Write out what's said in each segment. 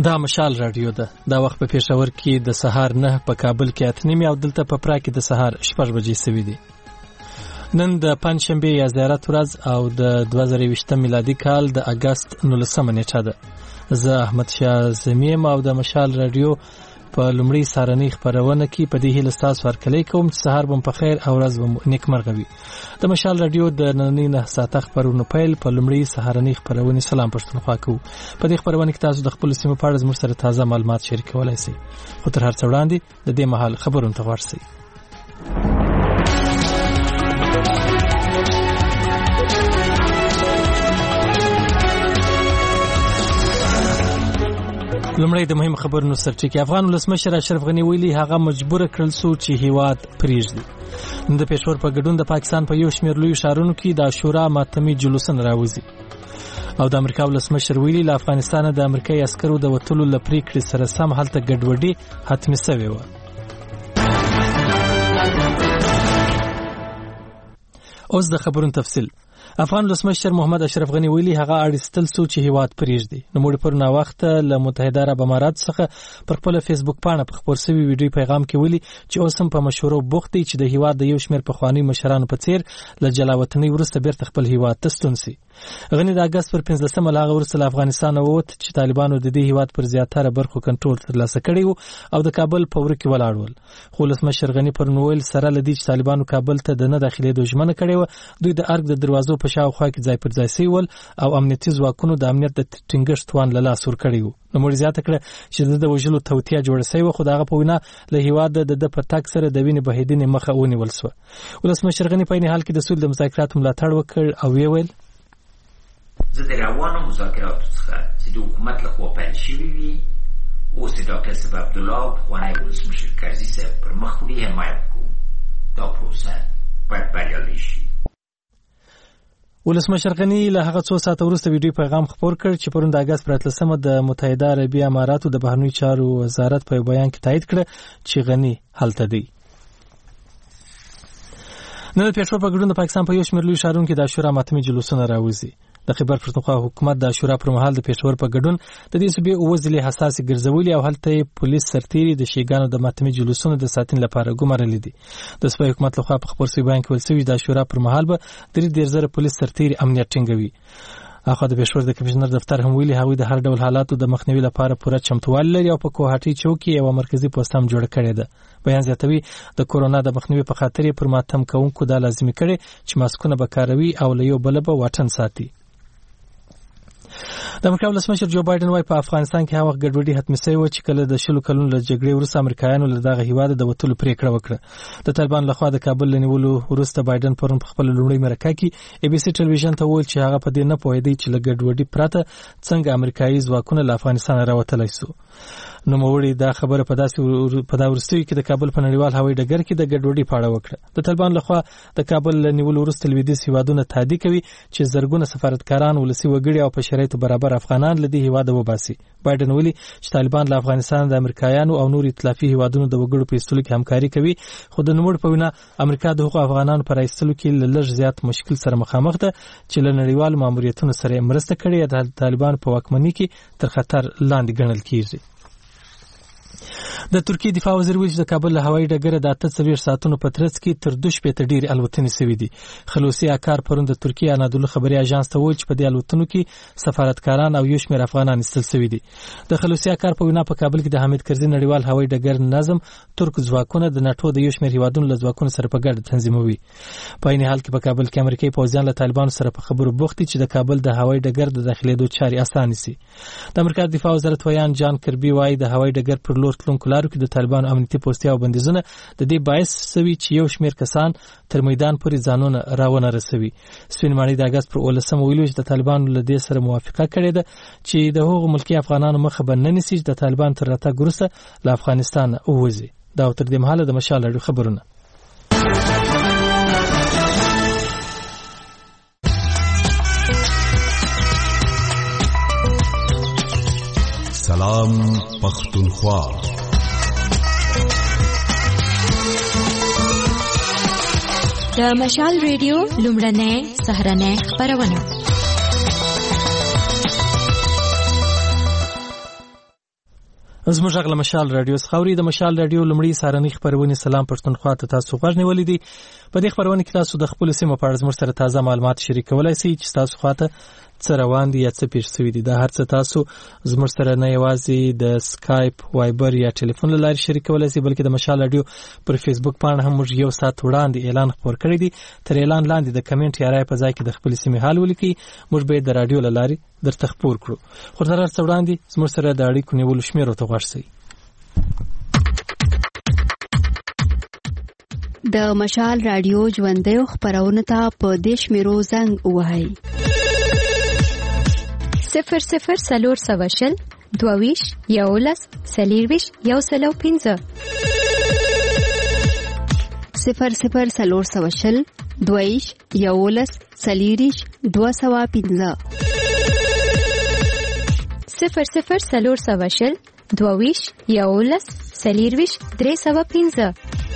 دا مشال رادیو ده. دا وخت په پېښور کې د سهار 9 په کابل کې 8:30 او دلته په پرا کې د سهار 6 بجې سوي دي. نن د پنځشنبه یا زیارت ورځ او د 2020 میلادي کال د اگست 19 نیټه ده. زه احمد شاه زمیم او د مشال رادیو په لومړی سارنۍ خبرونه کې په دې هیله تاسو ورکلې کوم چې سهار بم په خیر او ورځ بم نیکمرغه وي. د مشال رادیو د نننۍ 9 ساعته خبرونه پیل په لومړی سهارنۍ خبرونه سلام پښتونخوا کوو. په دې خبرونه کې تاسو د خپل سیمه په اړه زموږ سره تازه معلومات شریکولای شئ. خو تر هر څه وړاندې د دې مهال خبرونه ته ورسئ. لومړی د مهم خبرونو سرچینه افغان ولسمشر اشرف غنی ویلي هغه مجبور کړل سو چې هیواد پریږدي. د پېښور په ګډون د پاکستان په یو شمېر لوی ښارونو کې د عاشورا ماتمي جلوسونه راوځي. او د امریکا ولسمشر ویلي له افغانستان د امریکایي عسکرو د وټلو لپریکړې سره سم هلته ګډوډي حتمي شوې و. اوس د خبرونو تفصیل. افغان ولسمشر محمد اشرف غنی ویلي هغه اړیستل سو چې هیواد پریږدي. نو موږ پر نا وخت له متحده عرب امارات څخه پر خپل فیسبوک پاڼه په خبر سوي ویډیو پیغام کې ویلي چې اوس هم په مشورو بوخت دي چې د هیواد د یو شمېر پخوانی مشرانو په څیر له جلاوطنۍ وروسته بیرته خپل هیواد ته ستون شي. غنی د اگست پر 15 لاغه ورسره افغانستان ووت چې طالبانو د دې هیواد پر زیاتره برخو کنټرول ترلاسه کړی وو او د کابل په ور کې ولاړول. خو ولسمشر غنی پر نوویل سره لدی چې طالبانو کابل ته د نه داخلي د ژمنه کړی و. دوی د ارګ د دروازو په شاوخوا کې ځای پر ځای سیول او امنیتي ځواکونو د امنیت د ټینګښت توان له لاس ور کړی وو. نو موږ زیاته کړه چې د وژلو توتیا جوړ شوی و خو دغه په وینا له هیواد د پټاک سره د وینې بهیدنې مخه ونیول شو. ولسمشر غنی په حال کې د سولې د مذاکراتو ملاتړ وکړ او ویل زه د روانو مذاکراتو څخه چې د حکومت له خوا پیل شوي وي اوس د ډاکټر صاحب عبدالله پخوانی ولسمشر کرزي صاحب پر مخ وړي حمایت کوو. دا پروسه باید بریالۍ شي. ولسمشر غنی له هغه څو ساعته وروسته ویډیو پیغام خپور کړ چې پرون د اگست پر 13 د متحده عربي اماراتو د بهرنیو چارو وزارت په بیان کې تایید کړ چې غنی هلته دی. نن د پېښور په ګډون د پاکستان په یو شمېر لوی ښارونو کې د عاشورا ماتمي جلوسونه راوځي. د خیبر پښتونخوا حکومت د عاشورا پر مهال د پېښور په ګډون د دې صوبې اوزلي حساسي ګرځولي او هلته پولیس سرتيري د شیګانو د ماتمي جلوسونو د ساتنې لپاره ګمارلې دي. د صوبې حکومت لخوا په خبر سوي بیان کې ویل شوی د عاشورا پر مهال به 3,000 پولیس سرتيري امنیت ټینګوي. اخو د پېښور د کمشنر دفتر هم ویلي هغوی د هر ډول حالاتو د مخنیوي لپاره پوره چمتووالی لري او په کوهاټي چوکي یو مرکزی پوسټ هم جوړ کړی ده. بیان زیاتوي د کورونا د مخنیوي په خاطر پر ماتم کوونکو دا لازمي کړي چې ماسکونه به کاروي او له یو بل به واټن ساتي. د امریکا ولسمشر جو بایدن وايي په افغانستان کې هغه وخت ګډوډي حتمي شوی و چې کله د 10 کلونو له جګړې وروسته امریکایانو له دغه هیواد د وټلو پریکړه وکړه. د طالبان لخوا د کابل لنیولو وروسته بایدن پرون په خپل لومړي مرکه کې ای بي سي ټلویزیون ته وویل چې هغه په دې نه پوهېدی چې له ګډوډي پرته څنګه امریکایي ځواکونه له افغانستان راوتلی شو. نو موړي دا خبره په دا ورستوي کې د کابل په نړیوال هوایي ډګر کې د ګډوډي پاړه وکړه. د طالبان لخوا د کابل نیول وروسته لویدیځ هیوادونه تهدید کوي چې زرګونه سفارتکاران ولسی وګړي او په شرایطو برابر افغانان له دې هیواده وباسي. بایدن ویلي چې طالبان له افغانستان د امریکایانو او نور ائتلافي هیوادونو د وګړو په ایستلو کې همکاري کوي. خو د نوموړ په وینا امریکا د حقوق افغانانو پر ایستلو کې لږ زیات مشکل سره مخامخ ده چې له نړیوال ماموریتونو سره مرسته کړي د طالبان په واکمنۍ کې تر خطر لاندې ګڼل کیږي. د ترکیه دفاع وزیر ویل چې د کابل له هوایي ډګر د 48 ساعتونو په ترڅ کې تر 2 شپې ته ډېرې الوتنې شوې دي. خلوصي اکار پرون د ترکیه انادولو خبري اژانس ته ویل چې په دې الوتنو کې سفارتکاران او یو شمېر افغانان ایستل شوي دي. د خلوصي اکار په وینا په کابل کې د حامد کرزي نړیوال هوایي ډګر نظم ترک ځواکونه د ناتو د یو شمېر هیوادونو له ځواکونو سره په ګډه تنظیموي. په عین حال کې په کابل کې امریکایي پوځیان له طالبانو سره په خبرو بوخت دي چې د کابل د هوایي ډګر د داخلېدو چارې اسانه شي. د امریکا دفاع وزارت ویان جان کربي وايي د هوایي ډګر پر لور تلونکو لارو کې د طالبانو امنیتي پوستیا او بندیزونه د دې باعث شوي چې یو شمېر کسان تر میدان پورې ځانونه راونه رسوي. سپینماڼي د اگست پر 18 ویلو چې د طالبانو له دې سره موافقه کړې ده چې د هغو ملکي افغانانو مخه به نه نیسي چې د طالبان تر راتګ وروسته له افغانستان ووځي. دا تر دې مهاله د مشال اړیو خبرونه. سلام پښتونخوا. د مشال ریډیو لومړنۍ سهارنۍ خبرونه. زموږ غږ له مشال رادیو څخه اوري. د مشال رادیو لومړی سهارنۍ خپرونې سلام پښتونخوا ته تاسو غوږ نیولې دي. په دې خپرونه کې تاسو د خپل سیمې په اړه زموږ سره تازه معلومات شریکولای شئ چې تاسو خواته څه روان دي یا څه پیښ شوي دي. دا هر څه تاسو زموږ سره نه یوازې د سکایپ، وایبر یا ټلیفون له لارې شریکولای شئ، بلکې د مشال رادیو پر فیسبوک پاڼه هم موږ یو ساعت وړاندې اعلان خپور کړی دی. تر اعلان لاندې د کمنټ یا رای په ځای کې د خپل سیمې حال ولیکئ. موږ به د رادیو له لارې درته خپور کړو. خو تر هر څه وړاندې زموږ سره د اړیکو نیولو شمېرو ته غوږ شئ. د مشال رادیو ژوندۍ خپرونه ته په دې شمیرو زنګ ووهئ: 00 سلور سواشل 22 11 سلیرویش 105 00 سلور سواشل 22 11 سلیریش 205 00 سلور سواشل 22 11 سلیرویش 305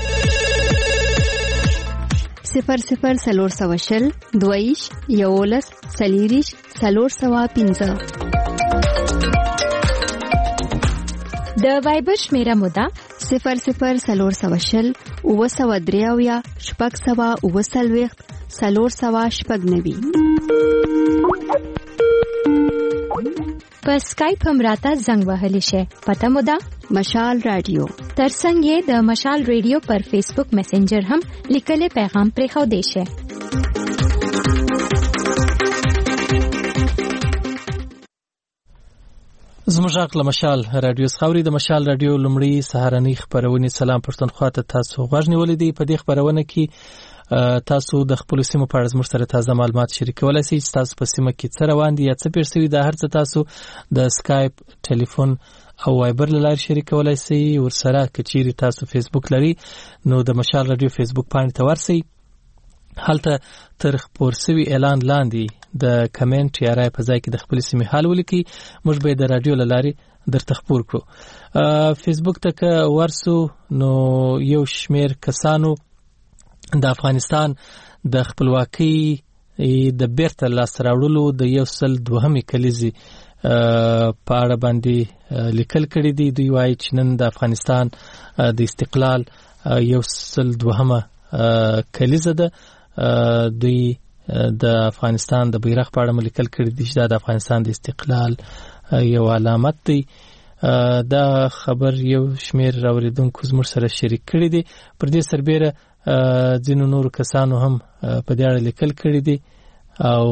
00 سلور سواشل 22 11 سلیریش 305 د وایبر شمیره مودا 00 سلور سواشل 903 شپږ سوا 9 سلور سوا شپږ 90 په سکایپ هم راته زنګ وهلی شي. پته مودا مشال رادیو. ترڅنګ یې د مشال رادیو پر فیسبوک میسنجر هم لیکلي پیغام پرې خو دی شي. زموږ غږ له مشال رادیو څخه اوري. د مشال رادیو لومړی سهارنۍ خپرونې سلام پښتونخوا ته تاسو غوږ نیولې دي. په دې خپرونه کې تاسو د خپل سیمو په اړه زموږ سره تازه معلومات شریکولای شئ چې تاسو په سیمه کې څه روان دي یا څه پیښ شوي. دا هر څه تاسو د سکایپ، ټلیفون او وایبر له لارې شریکولای شئ. ورسره که چیرې تاسو فیسبوک لرئ نو د مشال رادیو فیسبوک پاڼې ته ورسئ. هلته تر خپور شوي اعلان لاندې د کمنټ یا رای په ځای کې د خپل سیمې حال ولیکئ. موږ به د رادیو له لارې درته خپور کړو. فیسبوک ته که ورسو نو یو شمیر کسانو د افغانستان د خپلواکۍ د بیرته لاسته راوړلو د 102 کلیزې په اړه باندې لیکل کړي دي. دوی وایي چې نن د افغانستان د استقلال 102 کلیزه ده. دوی د افغانستان د بیرغ په اړه لیکل کړي دي چې دا د افغانستان د استقلال یو علامت دی. دا خبر یو شمیر اوریدونکو زموږ سره شریک کړي دي. پر دې سربېره ځینو نور کسانو هم په دې اړه لیکل کړي دي او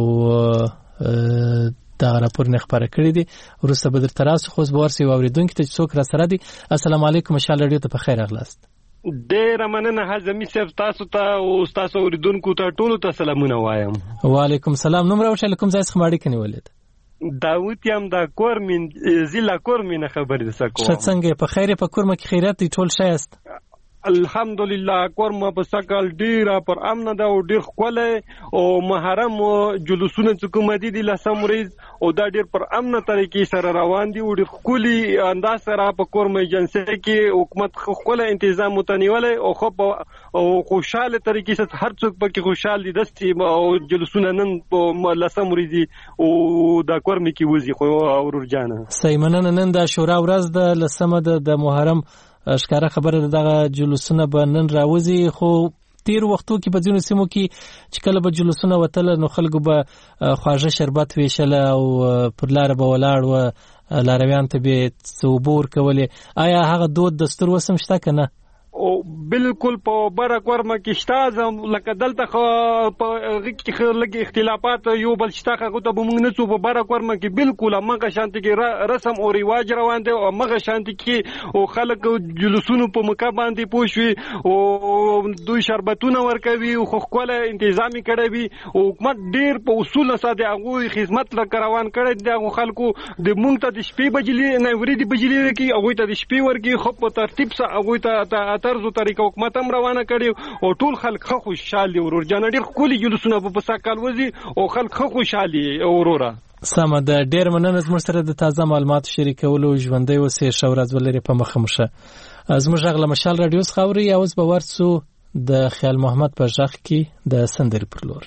دا راپور نه خبره کړي دي. وروسته به درته راسو. خو به ورسې اوریدونکو ته څوک را سره دي. السلام علیکم، مشال رادیو ته په خیر راغلاست. ډېر مننه حزمي صاحب، تاسو ته او تاسو اوریدونکو ته ټولو ته سلامونه وایم. وعلیکم السلام. نوم راوښه کوم ځای څخه اړیکه نیولې ده؟ داوود یم د کورمین ضلع کورمین خبرې ده سکو. څنګه په خیر په کورمه کې خیرات دی ټول شایست؟ الحمدلله کورمه په سکل ډیره پر امن ده او ډیر خوله او محرم جلوسونه چې کوم دي لسم ورځ او دا ډیر پر امن طریقې سره روان دي او ډیر خولي انداز سره په کورمه ایجنسی کې حکومت خوله تنظیم متنیول او خو او خوشاله طریقې سره هر څوک پکې خوشاله دي دستي او جلوسونه نن په لسم ورځ او دا کورمه کې وځي خو اورور جانه سیمنن نن د شورا ورځ د لسمه د محرم اشکاره خبره دغه جلوسونه به نن راوځي. خو تیر وختو کې په ځینو سیمو کې چې کله به جلوسونه وتل نو خلکو به خواږه شربت ویشل او پر لار به ولاړ و لارویان ته به صوبور کولې. آیا هغه دود دستور وسم شته کنه؟ او بالکل په بره کورمه کې شته لکه دلته خو په کې لګي اختلافات یو بل شته خو ته موږ نه څو په بره کورمه کې بالکل هغه شانتي کې رسم او ریواج روان دي او هغه شانتي کې او خلک جلوسونو په مکه باندې پوښوي او دوی شربتونه ورکوي او خو خپل تنظیمي کړي وي او حکومت ډیر په اصول ساده هغه خدمت روان کړي دي. هغه خلکو د مونږ ته د شپې بجلی نه ورېدي بجلی کې هغه ته د شپې ورګي خو په ترتیب سره هغه ته طرزو طریقه حکومت هم روانه کړي او ټول خلک خوشاله ورور جان ډیر خولي جلوسونه په ساکال وځي او خلک خوشاله اوروره. سمه ده. ډیر مننه زموږ سره د تازه معلومات شریکولو. ژوندۍ اوسې ښه ورځ ولري په مخه مشه. زموږ غږ له مشال رادیو څخه اوري. اوس به ورسو د خیال محمد په غږ کې د سندرې پر لور.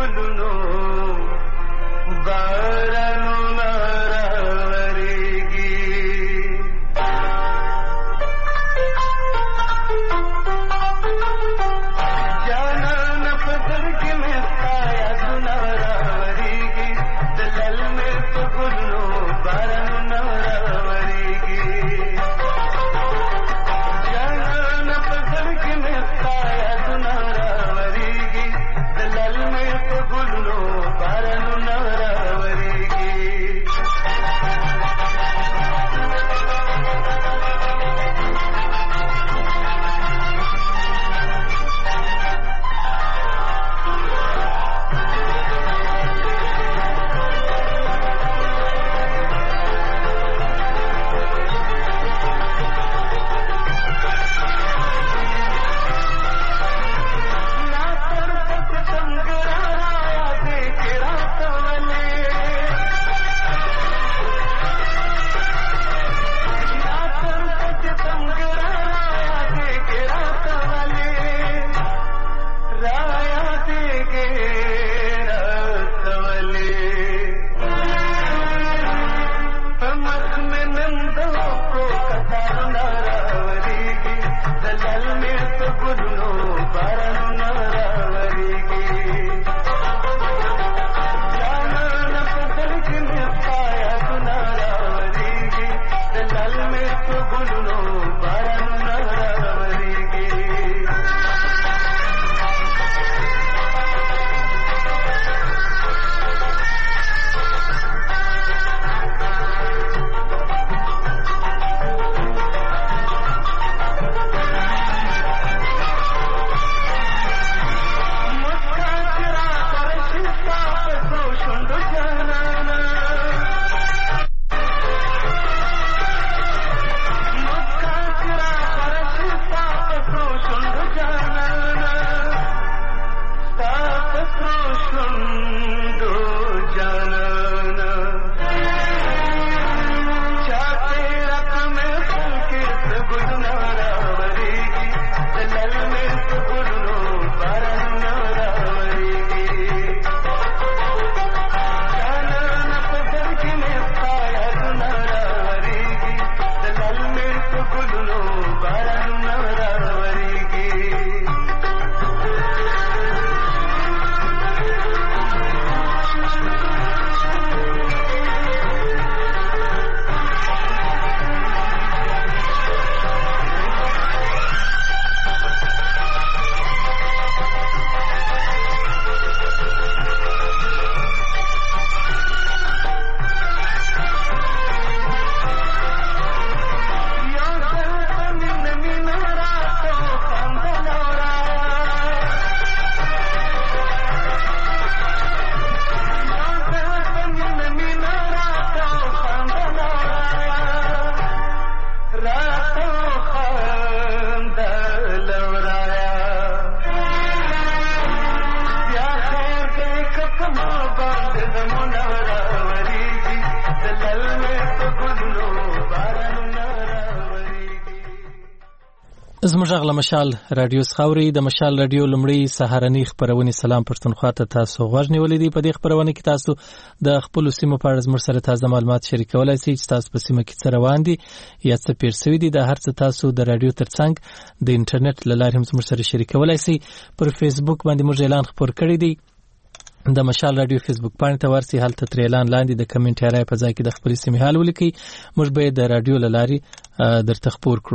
زموږ غل مشال رادیو خاوري د مشال رادیو لمړی سهارنی خبرونه سلام پښتونخوا ته تاسو غوښنی ولیدي په دې خبرونه کې تاسو د خپل سیمو په اړه زموږ سره تازه معلومات شریکولای شئ چې تاسو په سیمه کې څه روان دي یا څه پیر شوی دي د هر څه تاسو د رادیو ترڅنګ د انټرنیټ له لارې هم زموږ سره شریکولای شئ پر فیسبوک باندې موږ اعلان خبر کړی دی د مشال رادیو فیسبوک باندې تورسي حالت تر اعلان لاندې د کمنټ راي په ځای کې د خپل سیمه حال ولیکي موږ به د رادیو له لارې درته خبر کړو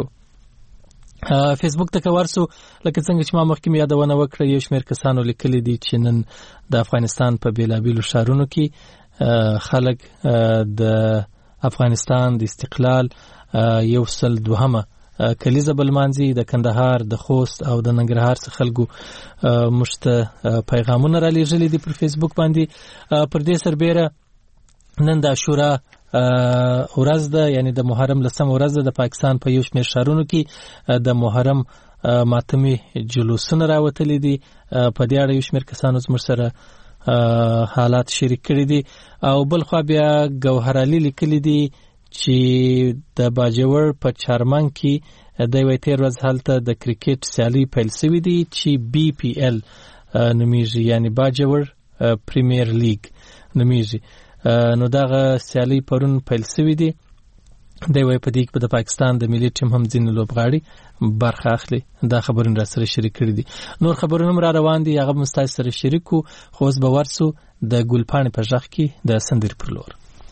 فیسبوک ته ورسو لکه څنګه چې ما مخکې یادونه وکړه یو شمېر کسانو لیکلي دي چې نن د افغانستان په بیلابیلو ښارونو کې خلک د افغانستان د استقلال یو سل دوهمه کلیزه بلمانځي د کندهار د خوست او د ننګرهار څخه خلکو مشته پیغامونه را لېږلي دي پر فیسبوک باندې پر دې سربېره نن د عاشورا ورځ ده یعنی د محرم لسم ورځ ده د پاکستان په یو شمېر ښارونو کې د محرم ماتمي جلوسونه راوتلي دي په دې اړه یو شمېر کسانو زموږ سره حالات شریک کړي دي او بل خو بیا ګوهر علي لیکلي دي چې د باجوړ په چارمن کې د یوې تیر ورځ هلته د کرکټ سیالي پیل شوې دي چې BPL نومیږي یعنی باجوړ پریمیر لیگ نومیږي. نو دغه سیالي پرون پیل شوې دي. د وای په دې کې د پاکستان د ملي ټیم هم ځینې لوبغاړي برخه اخلي. دا خبرونه را سره شریک کړي دي. نور خبرونه هم را روان دي، هغه مستای سره شریکو. خو اوس به ورسو د ګلپاڼې په ژغ کې د سندرې پر لور.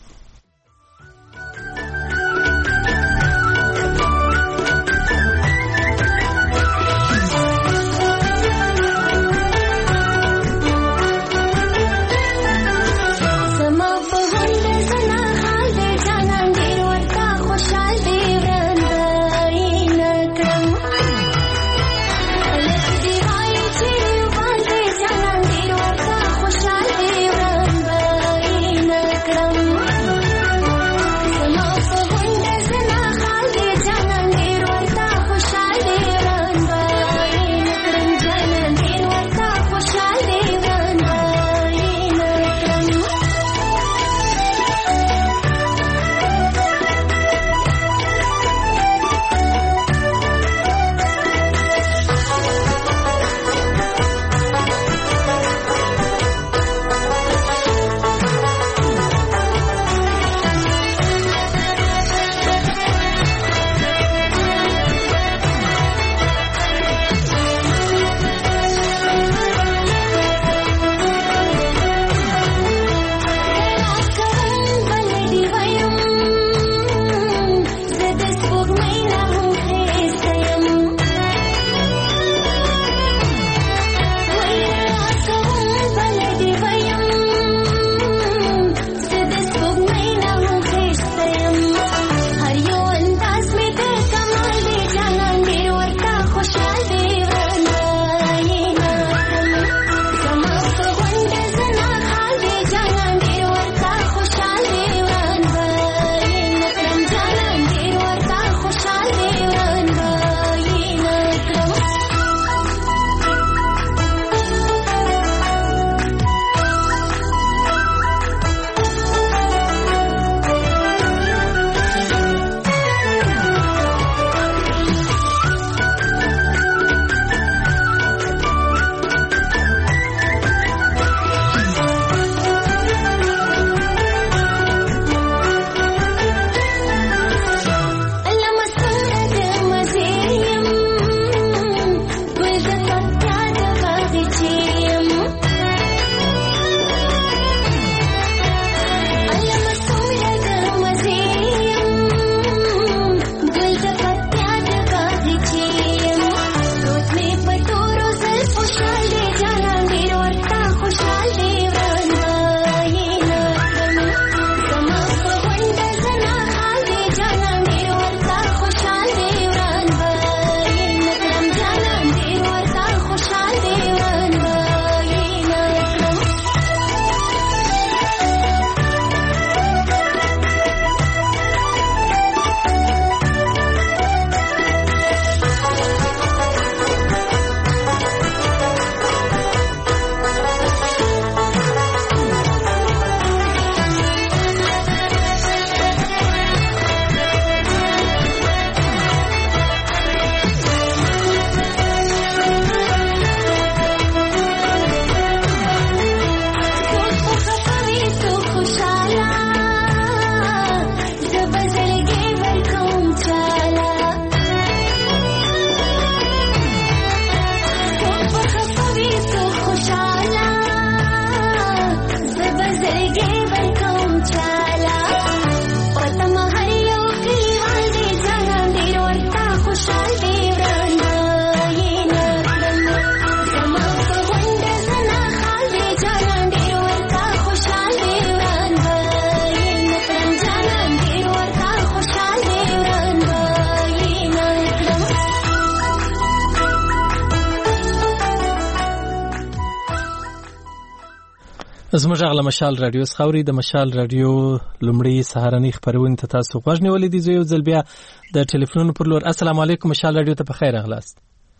زموږ غلا مشال رادیو سخوري د مشال رادیو لومړی سهارنی خبرونه ته تاسو خوښ نیولې دي. زه یو ځل بیا د ټلیفون پر لور. السلام علیکم مشال رادیو ته په خیر اغلاست.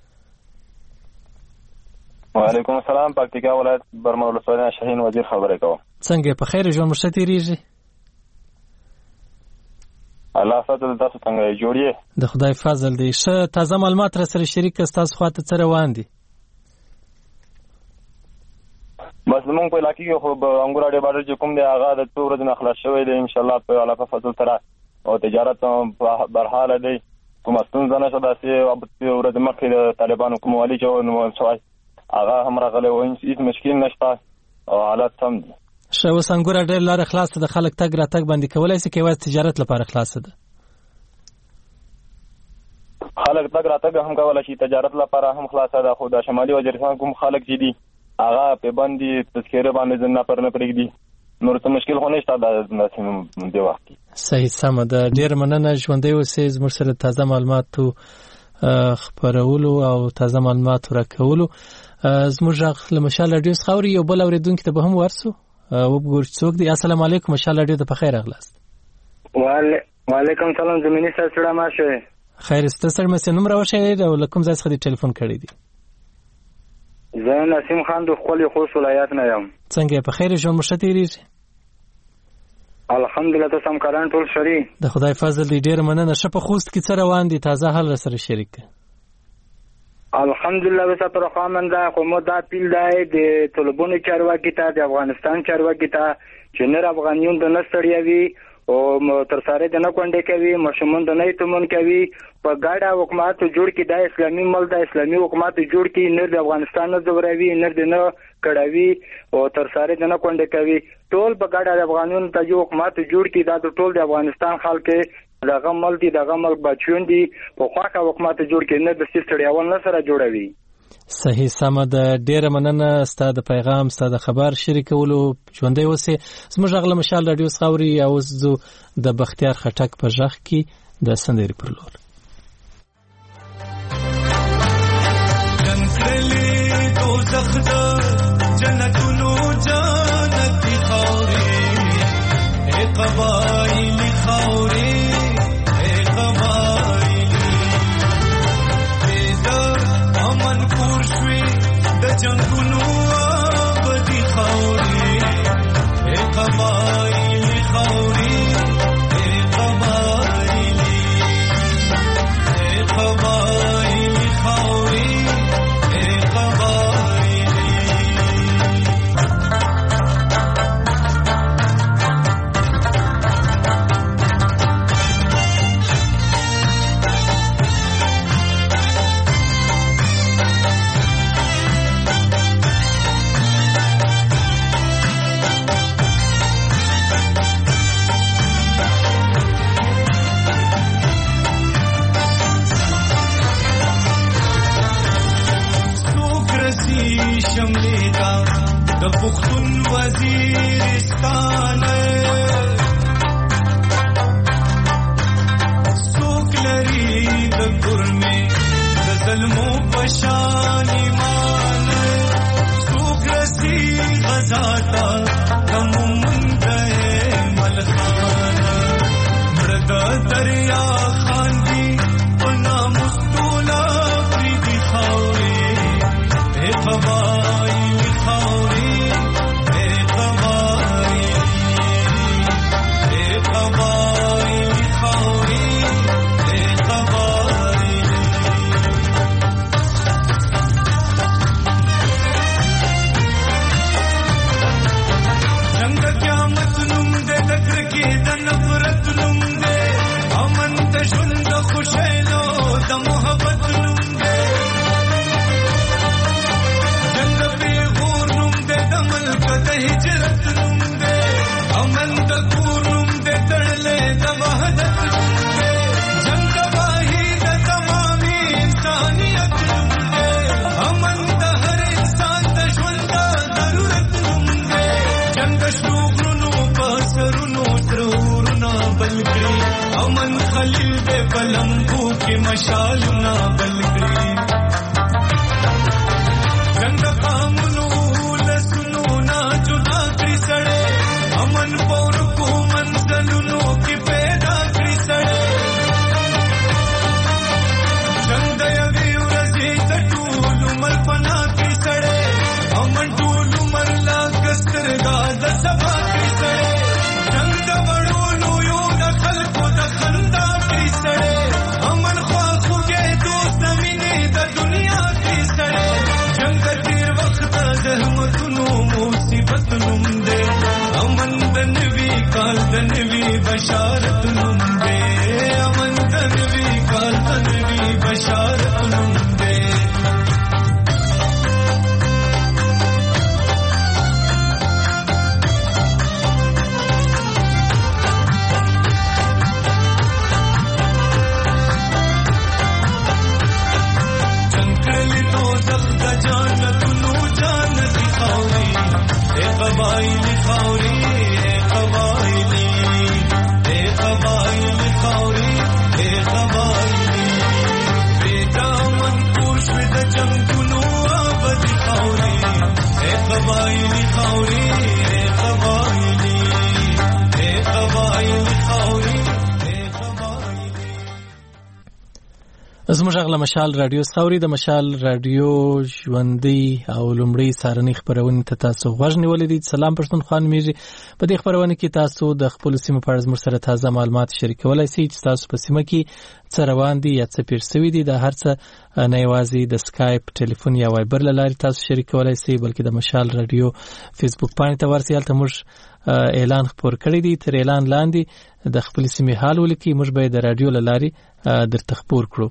وعلیکم السلام. پکتیکا ولایت برمل ولسوالۍ شاهین وزیر خبرې کوم. څنګه په خیر ژوند مشته تیریږي؟ الله فضل تاسو څنګه جوړیه؟ د خدای فضل دی. شه تازه معلومات را سره شریک است. تاسو خواته سره روان دي؟ بس موږ په علاقې کې خو انګور اډې بارډر چې کوم دی هغه د څو ورځې نه خلاص شوی دی ان شاء الله په علاقه فضل سره او تجارت برحاله دی کومه ستونزه نشته داسې ورځې مخکې د طالبانو کوم والي چې ونیول شوی هغه هم راغلی و هیڅ مشکل نشته او حالات سم دي. ښه اوس انګور اډې لاره خلاصه ده خلک تګ راتګ باندې کولی شي که یوازې تجارت لپاره خلاصه ده؟ خلک تګ راتګ هم کولی شي تجارت لپاره هم خلاصه ده خو د شمالي وزیرستان کوم خلک چې دي هغه په باندې تذکره باندې ځنه پر نه پرېږدي نور څه مشکل خو نشته د دې وخت. صحیح سمه ده. ډېر مننه ژوندی اوسئ زموږ سره تازه معلوماتو خپرولو او تازه معلوماتو راکولو. زموږ غږ له مشال راډیو څخه اوري یو بل اورېدونکي ته به هم ورسو وګورو څوک دی. السلام علیکم مشال راډیو ته په خیر راغلاست. وعلیکم سلام زمینی سره سره ماشه خیر است سره مې نوم راوښیي او لکم ځای څخه ټلیفون کړی دی. زه نسیم خان د خپل خوست ولایت نه یم. څنګه په خیر ژوند مو ښه تیریږي؟ الحمدلله تاسو هم کاران ټول شری د خدای فضل دی. ډیر مننه. ښه په خوست کې څه روان دي تازه حال سره شریک؟ الحمدلله وسه پر خامنده کومه دا پیل دی د طلبونو چارواکي ته د افغانستان چارواکي ته چې نر افغانیون د نستړیوي او تر سره د نه کونډه کوي مشمون د نه تمون کوي په ګاډه حکومت جوړ کی د اسلامي ملک د اسلامي حکومت جوړ کی نر د افغانستان نه زوروي نر د نه کډوي او تر سره د نه کونډه کوي ټول په ګاډه د افغانون ته جو حکومت جوړ کی دا ټول د افغانستان خلک دغه ملک دي دغه ملک بچون دي په خواخه حکومت جوړ کی نه د سیستړیاول نه سره جوړوي. صحیح سمه ده. ډیره مننه ستاسو د پیغام ستاسو خبر شریکولو. ژوندۍ اوسئ. زموږ غږ له مشال راډیو څخه اوري او زه د بختیار خټک په غږ کې د سندرې پر لور. جنتلی دوزخ ده جنتونو جنتی خاورې ای قبایلی خاورې ای قبایلی پیدا امن کور شوي د جنګونو آبادي خاورې ای قبایلی خاورې ای قبایلی ای قبایلی خاورې ای قبایلی شملیدا د پختون وزیرستان سوک لري د ګرمه د ظلمو پشان ایمان سوک رسی غزاتا تمونده ملخان مرد دریا خان دی پنا مستولا پریدی خاوری اے قبائلی خاوری اے قبائلی اے قبائلی خاوری اے قبائلی جنگ قیامت نم دے دکر کی د نفرت نم دے امن د ژوند خوشالو د محبت نم دے د هجرت نوم دے امن د کور نوم دے تړلې د وحدت نوم دے جنگ واهي د تمامي انسانيت نوم دے امن د هر انسان د ژوند ضرورت نوم دے جنگ شوغونو پسرونو ترورنا بلګري امن خلیل دے بلمبو کې مشالونه بلګري جنگ قامونو امن پور کو منزلونو کی پیدا کړی سړی جنگ دی ورځي د ټول مل پنا کی سړی امن ټول مر لا کسترګا د سبا کی سړی جنگ د وړونو یو د خلکو د خندا کی سړی امن خوا خو کې دوست قبایلی خاوری قبایلی قبایلی خاوری قبایلی بیتا من پورش د جنگونو آبادی خاوری قبایلی خاوری قبایلی قبایلی خاوری زموږ غلا مشال رادیو خاوري د مشال رادیو ژوندۍ او لومړی سارنۍ خبرونه ته تاسو غوږ نیولې دي. سلام پښتونخوا میږي. په دې خبرونه کې تاسو د خپل سیمه په اړه زموږ سره تازه معلومات شریکولای شئ چې تاسو په سیمه کې څه روان دي یا څه پېښ شوي دي. دا هر څه نه یوازې د سکایپ، ټلیفون یا وایبر له لارې تاسو شریکولای شئ، بلکې د مشال رادیو فیسبوک باندې ته ورسئ. هلته موږ اعلان خپور کړی دی. تر اعلان لاندې د خپل سیمې حال ولیکئ، موږ به د رادیو له لارې درته خپور کړو.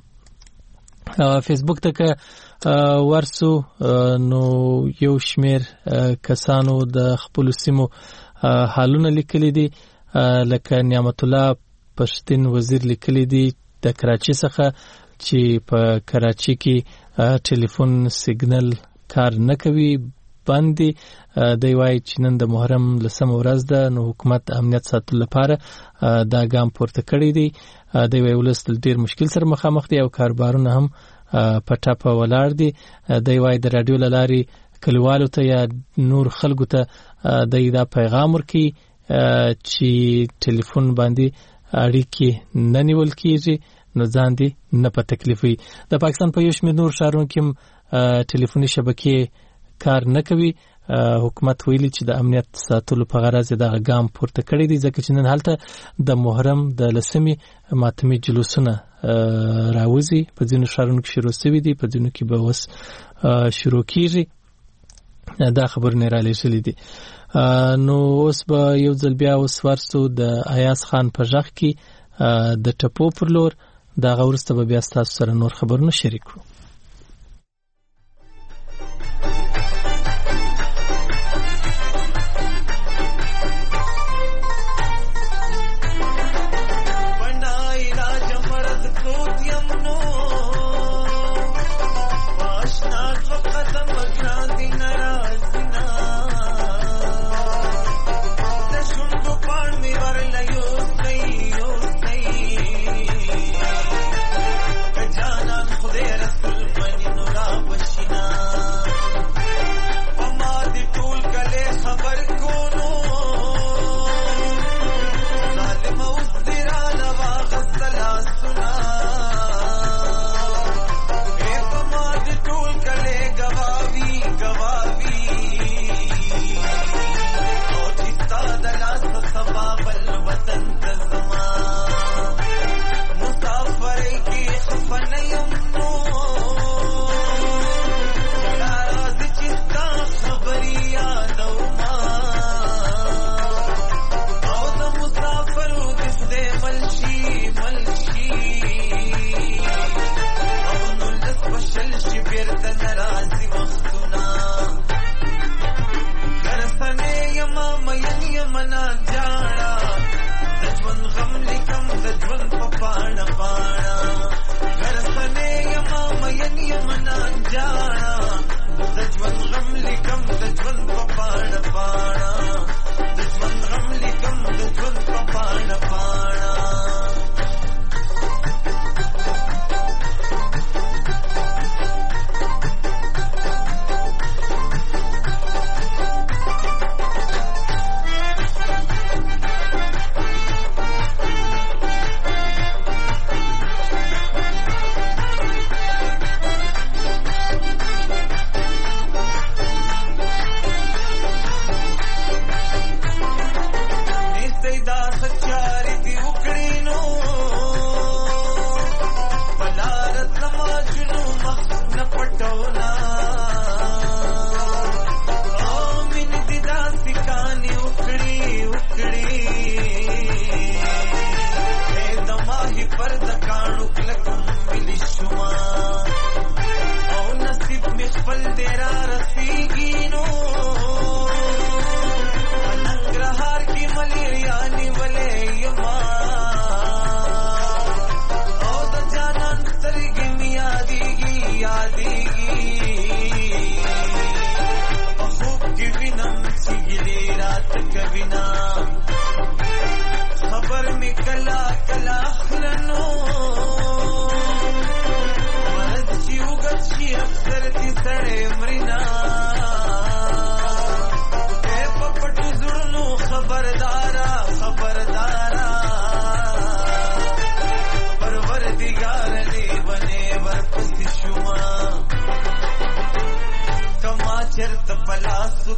فیسبوک ته که ورسو نو یو شمیر کسانو د خپل سیمو حالونه لیکلي دي، لکه نعمت الله پښتين وزیر لیکلي دي د کراچي څخه چې په کراچي کې ټلیفون سیګنل کار نه کوي، باندې دی وایي چې نن د محرم لسمه ورځ ده، نو حکومت امنیت ساتلو لپاره دا ګام پورته کړی دی. دی وایي ولس ډېر مشکل سره مخامخ دی او کاربارونه هم په ټاپه ولاړ دي. دی وایي د راډیو له لارې کلیوالو ته یا نور خلکو ته دی دا پیغام ورکوي چې ټلیفون باندې اړیکې نه نیول کېږي، نو ځان دې نه په تکلیف وي. د پاکستان په یو شمېر نور ښارونو کې هم ټلیفوني شبکې کار نه کوي. حکومت ویلي چې د امنیت ساتلو په غرض د ګام پورته کړی دی، ځکه چې نن هلته د محرم د لسمې ماتمي جلوسونه راوځي. په ځینو ښارونو کې شروع شوي دي، په ځینو کې به اوس شروع کیږي. دا خبرونه را لېږلي دي. نو اوس به یو ځل بیا اوس ورسو د ایاز خان په غږ کې د ټپو پر لور. دغه وروسته به بیا ستاسو سره نور خبرونه شریک کړو. Rasulallah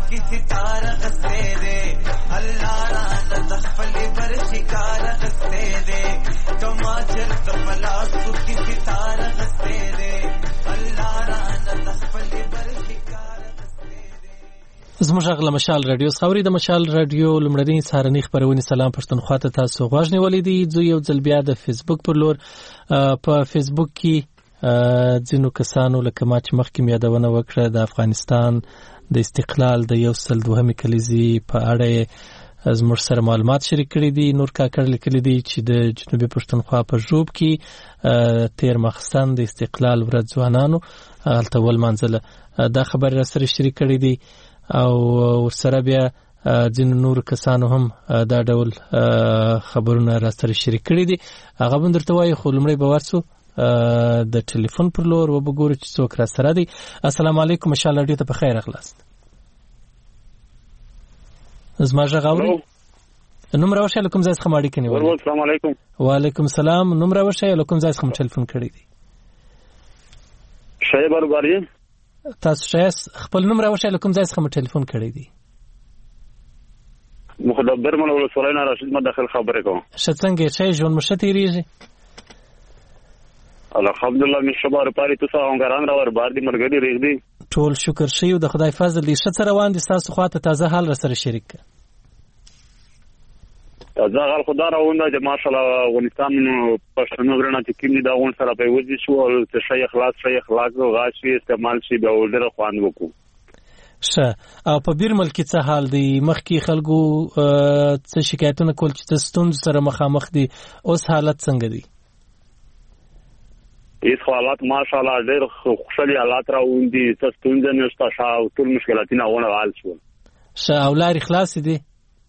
کی ستاره غسته دے الله رانه تخفلی پر شکار غسته دے کما چرته پلاسو کی ستاره غسته دے الله رانه تخفلی پر شکار غسته دے. زموږ غل مشال رادیو خبري د مشال رادیو لمړنی سهارنی خبرونه سلام پښتونخوا ته تاسو غواړئ ولیدي زه یو ځل بیا د فیسبوک پر لور په فیسبوک کې ځینو کسانو لکه ما چې مخکې یادونه وکړه د افغانستان د استقلال د 102 کلیزې په اړه زموږ سره معلومات شریک کړي دي. نور کاکړ لیکلي دي چې د جنوبي پښتونخوا په ژوب کې تیر ماخستن د استقلال ورځ ځوانانو هلته ولمانځله. دا خبر را سره شریک کړي دي او ورسره بیا ځینو نور کسانو هم دا ډول خبرونه را سره شریک کړي دي. هغه به درته وایي خو لومړی به ورسو د ټلیفون پر لور وبګورو چې څوک را سره دی. السلام علیکم مشال رادیو ته په خیر راغلاست. زما غږ اورئ؟ نوم راوښیه له کوم ځای څخه اړیکه نیولې؟ السلام علیکم. وعلیکم السلام. نوم راوښیه له کوم ځای څخه ټلیفون کړی دی؟ شایب ارباری. تاسو شایب خپل نوم راوښیه له کوم ځای څخه ټلیفون کړی دی؟ مخدبر من ولسوالۍ نه راشد ما داخل خبره کوم. ښه څنګه شای ژوند مو ښه تیریږي؟ الحمدلله می شبار پاری تاسو هنګران را ور بار دي مرګدي ریګ دي ټول شکر شي او د خدای فضل دي. ښه روان دي تاسو خواته تازه حال را سره شریک کړه. تازه حال خدا راوند چې ماشاءالله افغانستان پښتون غرنا چې کیندي دا اون سره په وځي شو او ته شي اخلاص او غاشي استعمال شي به ولر خوان وکړو. ښه او په بیرمل کې څه حال دی؟ مخکې خلکو څه شکایتونه کول چې ستونزې سره مخامخ دي، اوس حالت څنګه دی؟ ایس حالات ماشاءالله ډېر خوشالي حالات راوندي، څه ستونزې نشته، شاو ټول مشکلاتونه غوڼه حل شو. ښه او لارې خلاصې دي؟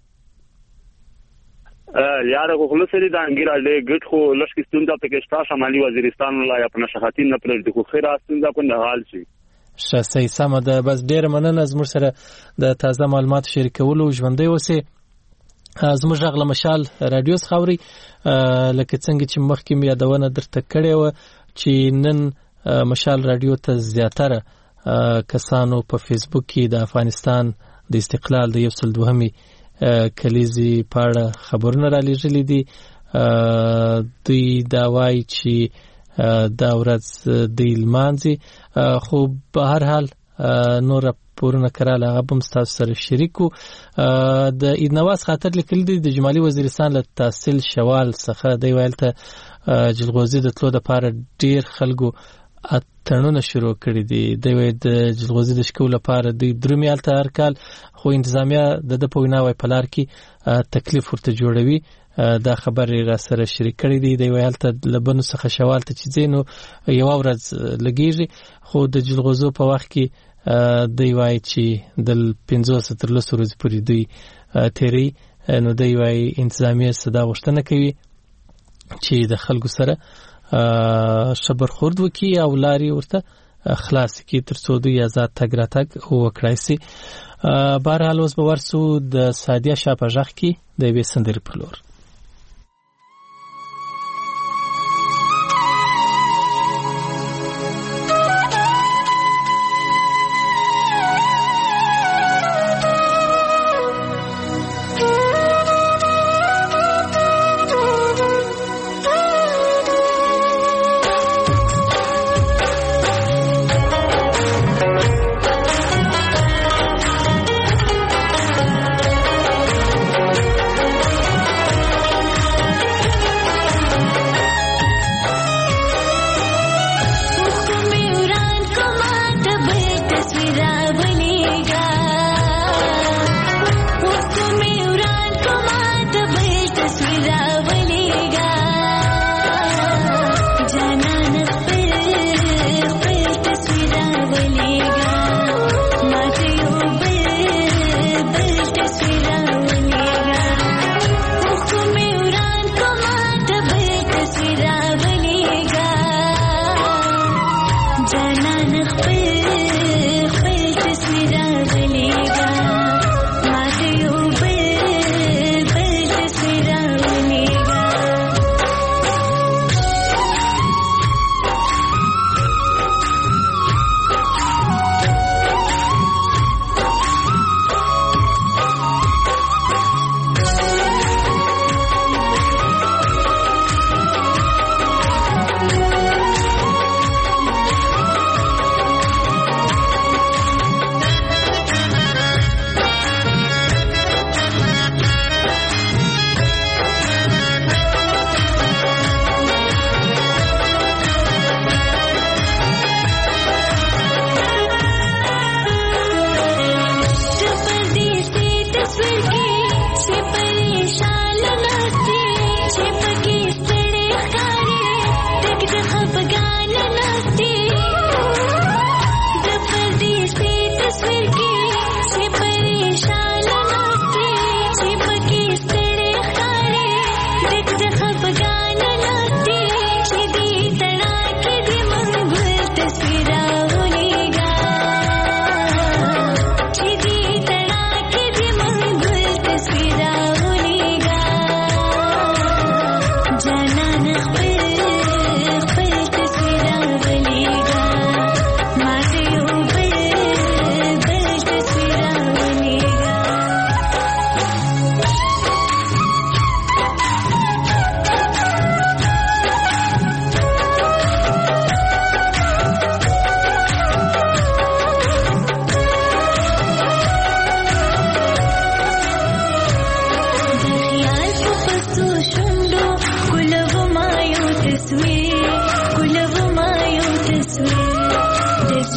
یاره خو خلص دي دا انګیر اړې ګټ خو لشکې ستونزه پکې شته شمالي وزیرستان لا یا په نشخاتین نه پرې خو خیر ستونزه کو نه حل شي. ښه صحیح سمه ده. بس ډېره مننه زموږ سره د تازه معلوماتو شریکولو. ژوندی اوسئ. زموږ غږ له مشال رادیو څخه اورئ. لکه څنګه چې مخکې مې یادونه درته کړې وه چې نن مشال رادیو ته زیاتره کسانو په فیسبوک کې د افغانستان د استقلال د 102 کلیزې په اړه خبرونه را لېږلي دي. دوی دا وایي چې دا ورځ دوی لمانځي، خو په هر حال نور راپورونه کراله هغه به هم ستاسو سره شریکو. د عید نواز خاطر لیکلي دي د جمالي وزیرستان له تحصیل شوال څخه دوی ویل ته جلغوزي د تلو دپاره ډېر خلکو اتڼونه شروع کړي دي. دوی وایي د جلغوزي د شکو لپاره دوی درومي هلته هر کال، خو انتظامیه د ده په وینا وایي په لار کې تکلیف ورته جوړوي. دا خبرې را سره شریک کړي دي. دوی وایي هلته له بنو څخه شوال ته چې ځې نو یوه ورځ لګېږي، خو د جلغوزو په وخت کې دوی وایي چې د 15 تر 20 ورځې پورې دوی تیری. نو دوی وایي انتظامیه صدا غوښتنه کوي چې د خلکو سره ښه برخورد وکړي او لارې ورته خلاص کړي تر څو دوی آزاد تګ راتګ وکړای شي. بهرحال اوس به ورسو د سعدیه شاه په غږ کې د یوې سندرې په لور.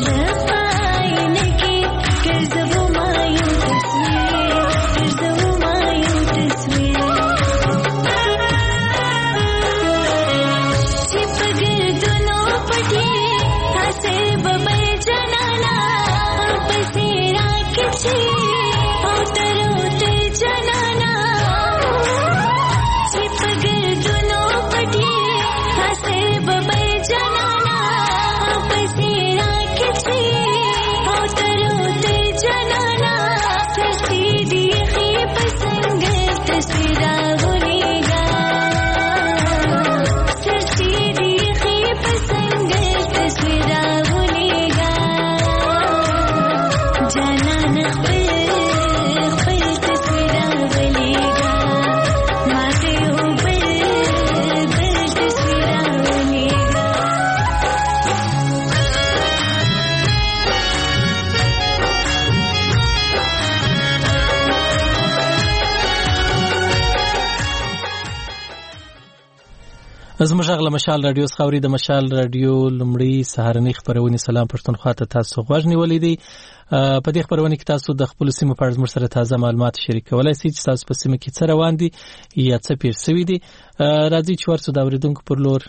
زموږ غږ له مشال رادیو څخه اوري. د مشال رادیو لومړی سهارنۍ خپرونې سلام پښتونخوا ته تاسو غوږ نیولې دي. په دې خپرونه کې تاسو د خپل سیمې په اړه زموږ سره تازه معلومات شریکولای شئ چې تاسو په سیمه کې څه روان دي یا څه پیښ شوي دي. راځي چې ورسو د اوریدونکو پر لور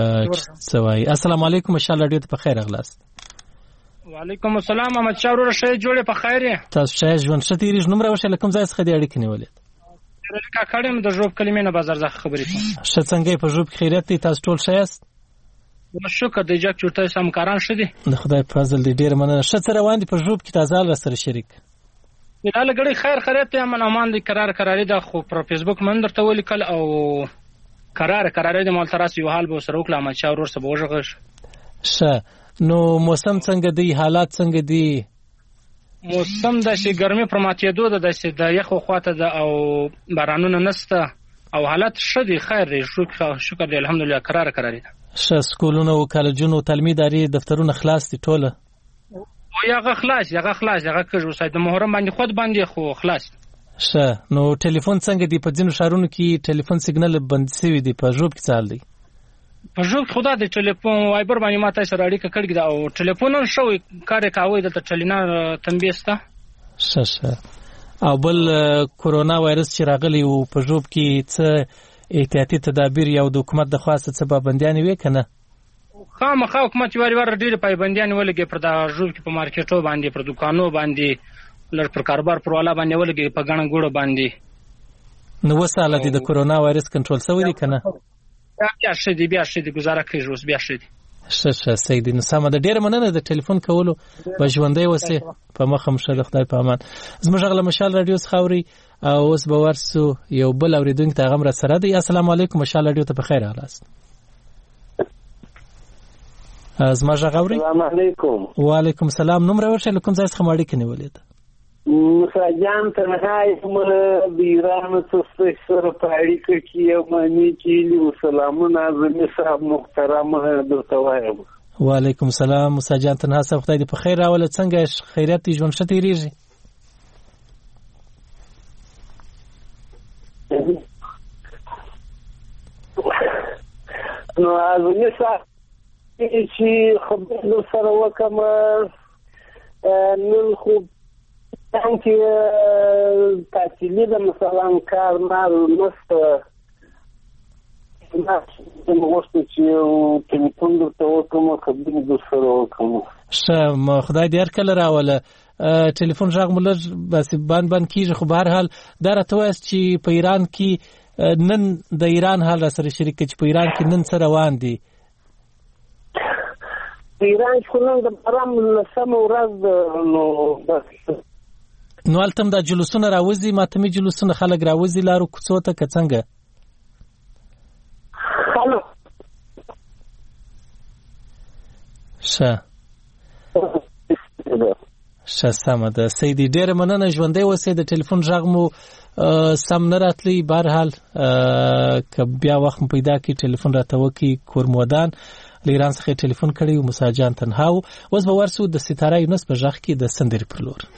څه وایي. السلام علیکم، مشال رادیو ته په خیر راغلاست. وعلیکم السلام، احمد شاه ورور شه جوړه په خیر یې. تاسو شه ژوند ښه تیریږي. نوم راوښه لکم ځای څخه د اړیکې نیولې. کا کړم د ژوب کلمې نه بازار ځخه خبرې کوم. ښه څنګه په ژوب خیریت دي؟ تاسو ټول ښه یاست؟ شکر د جګ چورته سمکاران شه دي. د خدای په فضل دې ډیر مننه. ښه څه روان دي په ژوب کې؟ تازه را سره شریک لاله غړي خیر خیریت ته امن امان دي. قرار ده خو پر فیسبوک من درته ولیکل او قرار د مال تراس یو حال به سره وکړم. احمد شاه ورور سره وژغش. ښه نو موسم څنګه دی؟ حالات څنګه دي؟ موسم د شي ګرمي پر ماتېدو ده، د یخو خواته ده او بارانونه نسته او حالات ښه دي. خیر دی، شکر دی، الحمدلله. قرار دی. ښه سکولونه او کالجونه او تعلیمي ادارې دفترونه خلاص دي ټوله؟ یغه خلاص یغه کژو سای د محرم باندې خود باندې خو خلاص. ښه نو ټلیفون څنګه دی؟ په ځینو ښارونو کې ټلیفون سیګنال بند شوی دی. په ژوب کې څه حال دی؟ په ژوب خدا د ټلیفون وایبر باندې ماته سره اړیکه کړی دا او ټلیفون شوی کار کوي د ټلینا تنبیسته. ښه او بل کورونا وایرس چې راغلی او په ژوب کې څه احتیاطي تدابیر یا د حکومت د خاصه څه پابندیان وي کنه؟ خامخا حکومت وار ډېر پابندیان ولګي پر د ژوب کې په مارکیټو باندې، پر دکانو باندې، لږ پر کاروبار پر والا باندې ولګي، په غاڼه ګوړه باندې. نو وساله د کورونا وایرس کنټرول شوی دی کنه؟ بیا شدي گزاره کوي اوس بیا شدي. ښه سید نو سم د ډیر مننه د ټلیفون کولو په ژوندۍ وسه په مخم شه. د خدای په امان. زموږ غل مشال رادیو څخه اوري او اوس به ورسو یو بل اوریدونکو ته غمر سره دی. السلام علیکم، مشال رادیو ته په خیر راغلاست. زموږ غوړي. السلام علیکم. وعلیکم السلام. نوم راوښه لکم ځای څخه ماړی کني ولید. مساجان تنهایی د ایران څخه سره پاړی کې یو معنی چې سلامونه اعظم صاحب محترم درته وایم. وعلیکم السلام. مساجان تنها صاحب خدای دې په خیر راول. څنګه خیریت دې ژوند ښه تیریږي؟ نو اعظم صاحب چې خبرو سره وکم نن خو څنګه تحصیلي د مثلا کار نسته مغوشته چې ټلیفون درته وکم خبرې در سره وکم. ښه خدای دې هرکله راوله. ټلیفون غږ مو لږ بس بند کېږي خو به هر حال دا راته وایاست چې په ایران کې نن د ایران حال را سره شریک چې په ایران کې نن څه روان دي؟ په ایران کې نن د باران لسمه ورځ نو هلته هم دا جلوسونه راوځي، ماتمي جلوسونه خلک راوځي لارو کوڅو ته که څنګه؟ ښه سمه ده سیدي، ډېره مننه. ژوندی اوسئ. د ټلیفون غږ مو سم نه راتلی. بهرحال که بیا وخت مو پیدا کړي ټلیفون راته وکړي. کورمودان له ایران څخه ټلیفون کړی و. مساجان تنها و. اوس به ورسو د ستاره یونس په غږ کې د سندرې پر لور.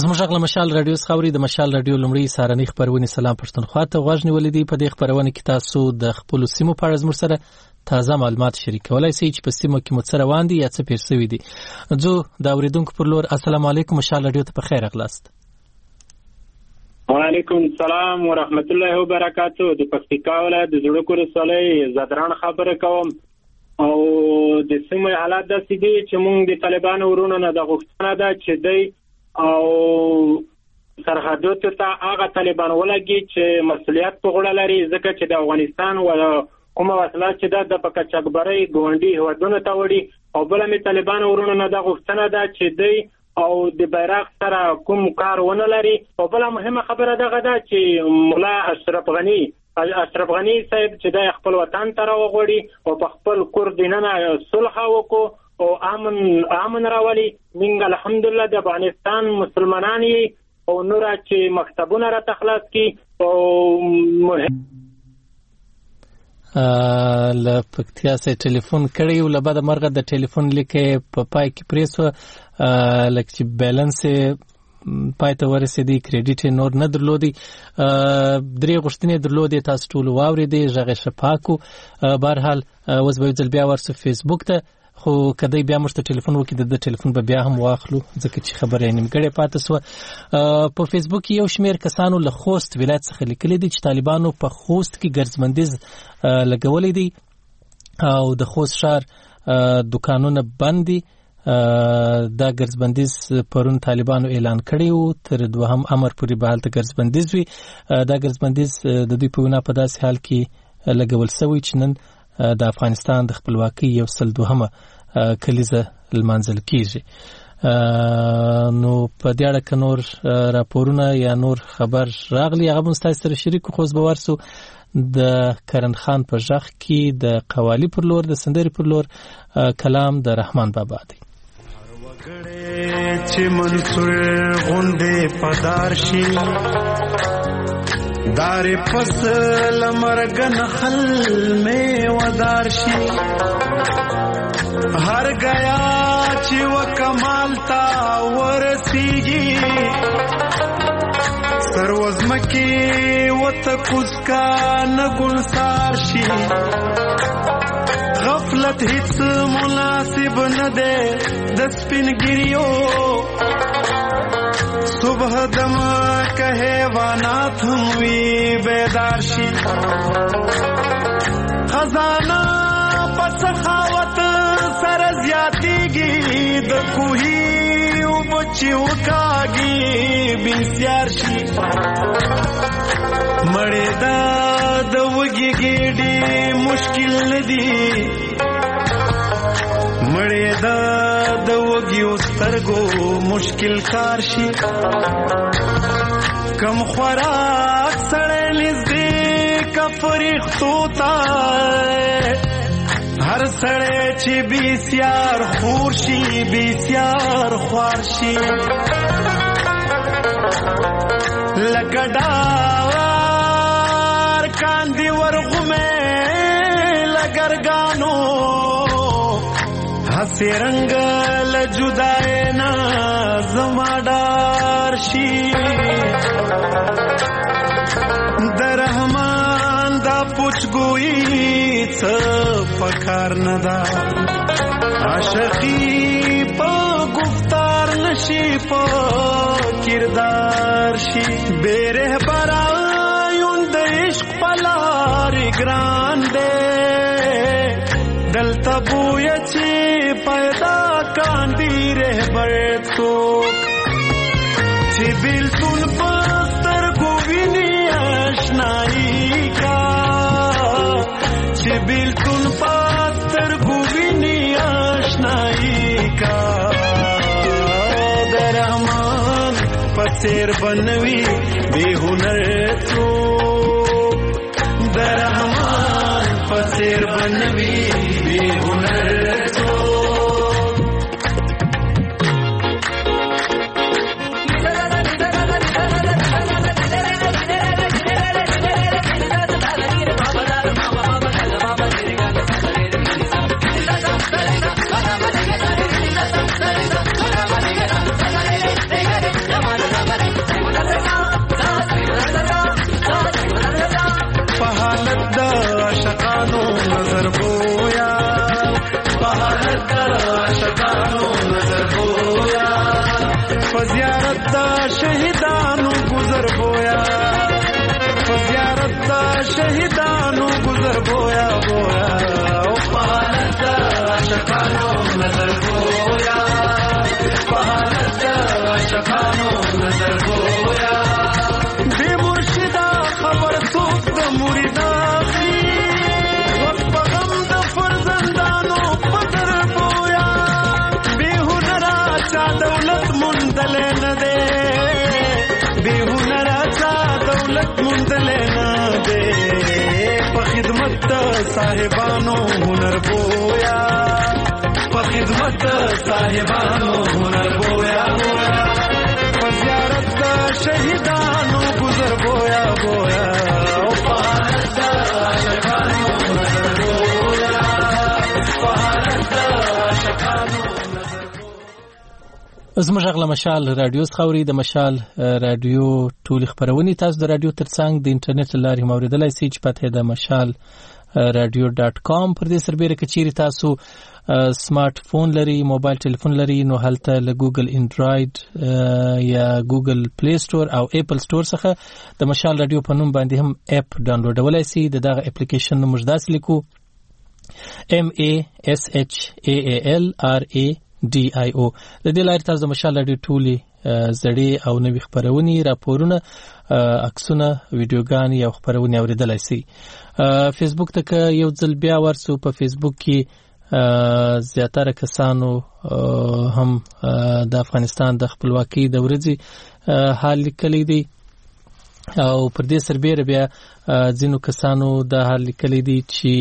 زموږ غږ له مشال رادیو څخه اوري. د مشال رادیو لومړی سهارنۍ خپرونې سلام پښتونخوا ته غوږ نیولې دي. په دې خپرونه کې تاسو د خپل سیمو په اړه زموږ سره تازه معلومات شریکولای شئ چې په سیمو کې مو څه روان دي یا څه پېښ شوي دي. زه د اورېدونکو پر لور السلام علیکم. مشال رادیو ته په خیر راغلاست. وعلیکم السلام ورحمت الله وبرکاتہ. د پکتیکا ولایت د زړه کورسالۍ زدران خبره کوم او د سیمې حالات داسې دي چې موږ د طالبانو ورونو نه د غوښتنه ده چې دی او سرحدو ته هغه طالبان ولګي چې مسؤلیت په غاړه لري، ځکه چې د افغانستان او کومه وسله چې د پکچکبرۍ ګوندي هوادونو ته وړي. او بل می طالبان ورونو نه د غوښتنه ده چې دی او د بیرغ سره کوم کار ونه لري. او بل مهمه خبره دغه ده چې مولا اشرف غنی صاحب چې د خپل وطن ته راوغړي او په خپل کور دینه صلح وکړو او امن راولي. موږ الحمدلله د افغانستان مسلمانان او نور چې مکتبونه را تخلاص کی او ل پکتیا سره ټلیفون کړی او لبا د مرغه د ټلیفون لیکه په پای کې پریسو لکه چې بیلانس پای ته ورسېدی، کریډیټ نور نه درلودي، درې غوښتنې درلودي، تاسو ټول واورېدې، غږ شفاکو. بهرحال اوس به ځل بیا ورسو فیسبوک ته، خو کدی بیا موږ ته ټلیفون وکړي د ټلیفون به بیا هم واخلو ځکه چې خبره یې نیمګړې پاتې سوه. په فیسبوک کې یو شمېر کسانو له خوست ولایت څخه لیکلي دي چې طالبانو په خوست کې ګرځبندیز لګولی دی او د خوست ښار دوکانونه بند دي. دا ګرځبندیز پرون طالبانو اعلان کړی و، تر دوهم امر پورې به هلته ګرځبندیز وي. دا ګرځبندیز د دوی په وینا په داسې حال کې لګول سوی چې نن د افغانستان د خپلواکۍ 102مه کلیزه لمانځل کیږي. نو په دې اړه که نور راپورونه یا نور خبر راغلی هغه به ستاسو سره شریک کړو. خو به ورسو د کرن خان په ژغ کې د قوالی پر لور د سندرې پر لور کلام د رحمان بابا دی. چې منصور غوندې پدار شي دار فصل مرگن خل میں ودار شی ہر گیا چی و کمال تا ورسیگی سروزمکی و تکوز کا نگلسار شی غفلت ہیت مناسب ندے دسپن گریو صبح دم کہے وانات ہوئی بیدار شی خزانہ پسخاوت سر زیادی گی دکوہی بچی اکاگی بیسیار شی مڑے داد وگی گیڈی مشکل ندی مڑے داد وگی استرگو مشکل کار شی کم خوراک سڑے نزدی کا فریختو تا ہر سڑے چی بیسیار خورشی بیسیار خوارشی لگڑار کاندی ورغو میں لگرگانو ہسی رنگ لجدائے نا زمادار شی درحمان دا پوچھ گوئی پکار ندا عاشقی پا گفتار نشی پا کردار شی بیرہ برایون دا عشق پلاری گران دے دلتا بویا چی پیدا کاندی رہ برتو چی بیلتون پستر گوینی اشنائی کا چی بیلتون پستر گوینی اشنائی کا درحمان پسیر بنوی بے ہنر تو درحمان پسیر بنوی بے ہنر تو فزیارت دا شهیدانو گذر بویا فزیارت دا شهیدانو گذر بویا بویا او پالت دا عاشقانو نظر بویا پالت دا عاشقانو نظر بویا بے مرشدہ خبر سوک دا مریدا خی وقت پغم دا فرزندانو پتر بویا بے ہنرا چا دولت مندل ندے بے ہنرا چا دولت مندل ندے پا خدمت صاحبانو ہنر بویا پا خدمت صاحبانو ہنر بویا بویا پا زیارت شہیدانو گزر بویا بویا او پالت عاشقانو نظر بویا پالت عاشقانو نظر بویا. زموږ غږ له مشال رادیو څخه اوري. د مشال رادیو ټولې خپرونې تاسو د رادیو ترڅنګ د انټرنیټ له لارې اوریدلای شئ چې پته د مشال radio.com. پر دې سربېره کچېری تاسو سمارټ فون لري، موبایل ټلیفون لري، نو هلته له ګوګل انډراید یا ګوګل پلی سٹور او اپل سٹور څخه د مشال رادیو په نوم باندې هم اپ ډاونلوډولای شئ. دغه اپلیکیشن نوم موږ داسې لیکو MASHALRADIO. د دې لارې تاسو د مشال رادیو ټولې زړې او نوې خپرونې، راپورونه، عکسونه، ویډیوګانې او خپرونې اوریدلای شئ. فیسبوک ته که یو ځل بیا ورسو، په فیسبوک کې زیاتره کسانو هم د افغانستان د خپلواکۍ د ورځې حال لیکلی دی او پر دې سربېره بیا ځینو کسانو د حال لیکلی دی چې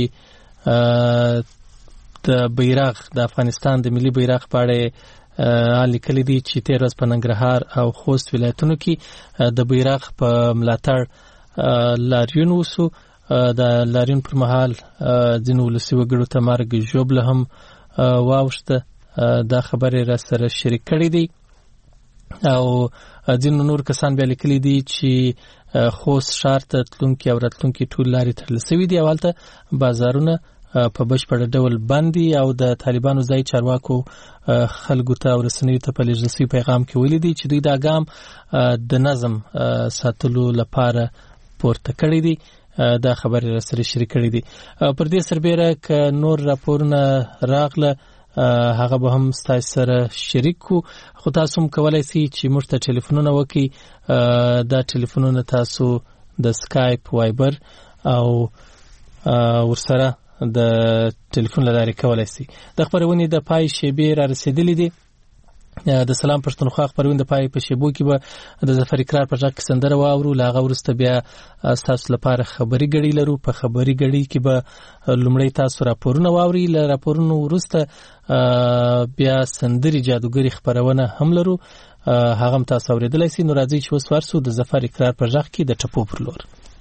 د بیرغ د افغانستان د ملي بیرغ په اړه لیکلی دی چې تیر ورځ په ننګرهار او خوست ولایتونو کې د بیرغ په ملاتړ لاریون وسو. د لاریون پر مهال ځینو ولسي وګړو ته مرګ ژوبله هم واوښته. دا خبرې را سره شریک کړې دي او ځینو نور کسان بیا لیکلي دي چې خوست ښار ته تلونکي او راتلونکي ټول لارې تړل شوي دي او هلته بازارونه په بشپړ ډول بند دي او د طالبانو ځای چارواکو خلکو ته او رسنیو ته په لېږل شوي پیغام کې ویلي دي چې دوی دا ګام د نظم ساتلو لپاره پورته کړی دي. دا خبرې را سره شریک کړې دي. پر دې سربېره که نور راپورونه راغله هغه به هم ستاسو سره شریک کو. خو تاسو هم کولای شئ چې موږ ته ټلیفونونه وکړئ. دا ټلیفونونه تاسو د سکایپ، وایبر او ورسره د ټلیفون له لارې کولای شئ. د خپرونې د پای شیبې را رسېدلې دي. د سلام پښتونخوا خپرونې د پای په شیبو کې به د ظفر اقرار په ځای کې سندره واورو. له هغه وروسته بیا تاسو لپاره خبري غړي لرو. په خبري غړي کې به لومړی تاسو راپورونه واوري. له راپورونو وروسته بیا سندري جادوګري خپرونه هم لرو. هغه هم تاسو اوریدلای شئ. نو راځي چې اوس ورسو د ظفر اقرار په ځای کې د ټپو پر لور.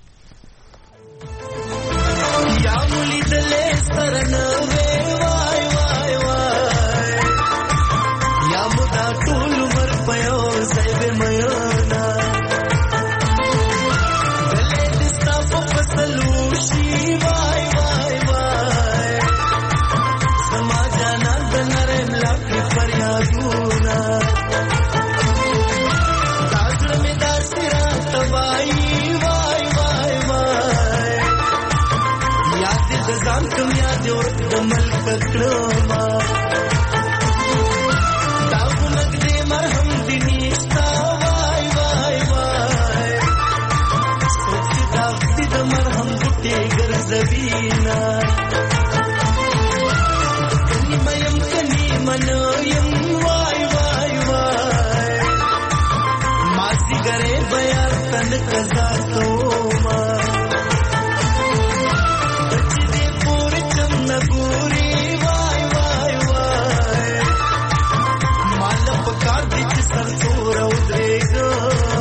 یا مولي دلې سترنه وای وای وای یا مدا ټول مر پيو زيب ميونا دلې دستا په فصلو شي وای وای وای سماج نند نرم لکه فریادونه داسر می داسرا تبای وای وای وای یاد د ځان کوم یاد د ملک کړما دا ګنګ دې مرهم دې نشتا وای وای وای سوچ دا دې د مرهم ګټي ګرځوینا کني مېم کني منویم وای وای وای ماسي ګره بیا تن قضا کوما نګوري وای وای وای مال په کار دې چې سر تور او درېګو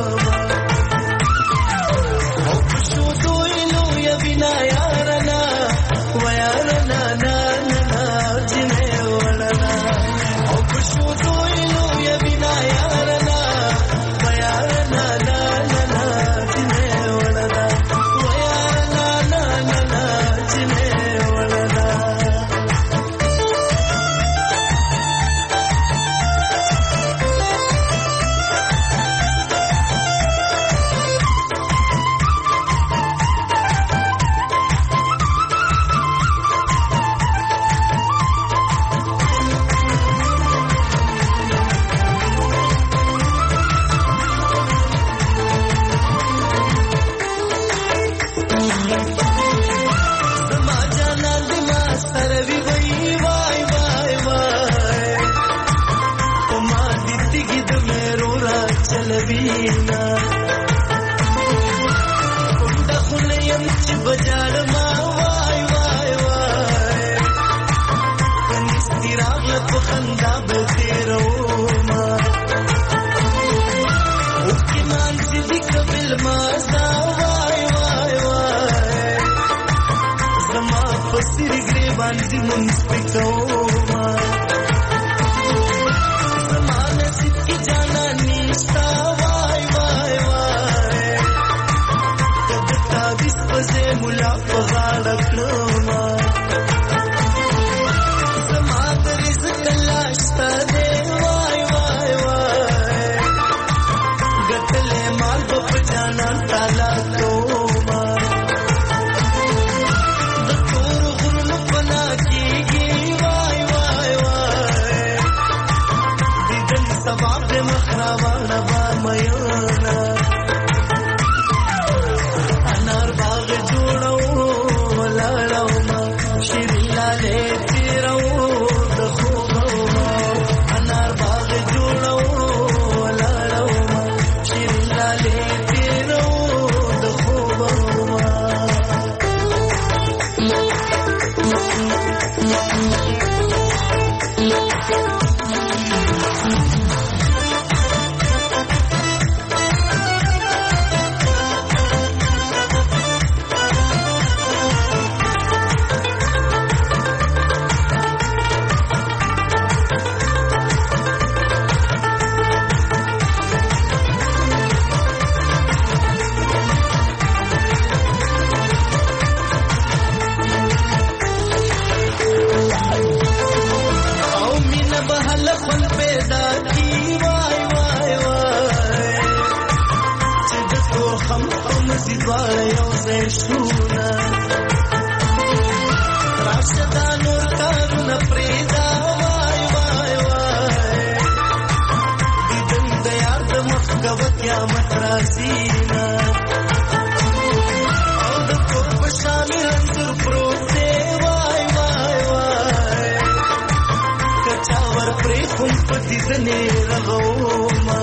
او شو دوی نو یا بنا یارنا ويارنا نا نا جنه ولنا او شو دوی نو یا بنا یارنا ويارنا نا نا جنه ولنا ويارنا نا نا جنه ولنا سینا کومه خله يم چې بجاړ ما وای وای وای کنيستراغ په خندا به تیرو ما او کې مان دې قبل ما وای وای وای زما فسر گریبان دې مونږ پکاو ما मुला पगार क्लोमा समादर इस कलाश्ता दे वाय वाय वाय गतले माल बप जाना ताला क्लोमा दतोर गुरु पना की वाय वाय वाय दिदन सवाब मखरावा नवा मयोना Pati zane ragoma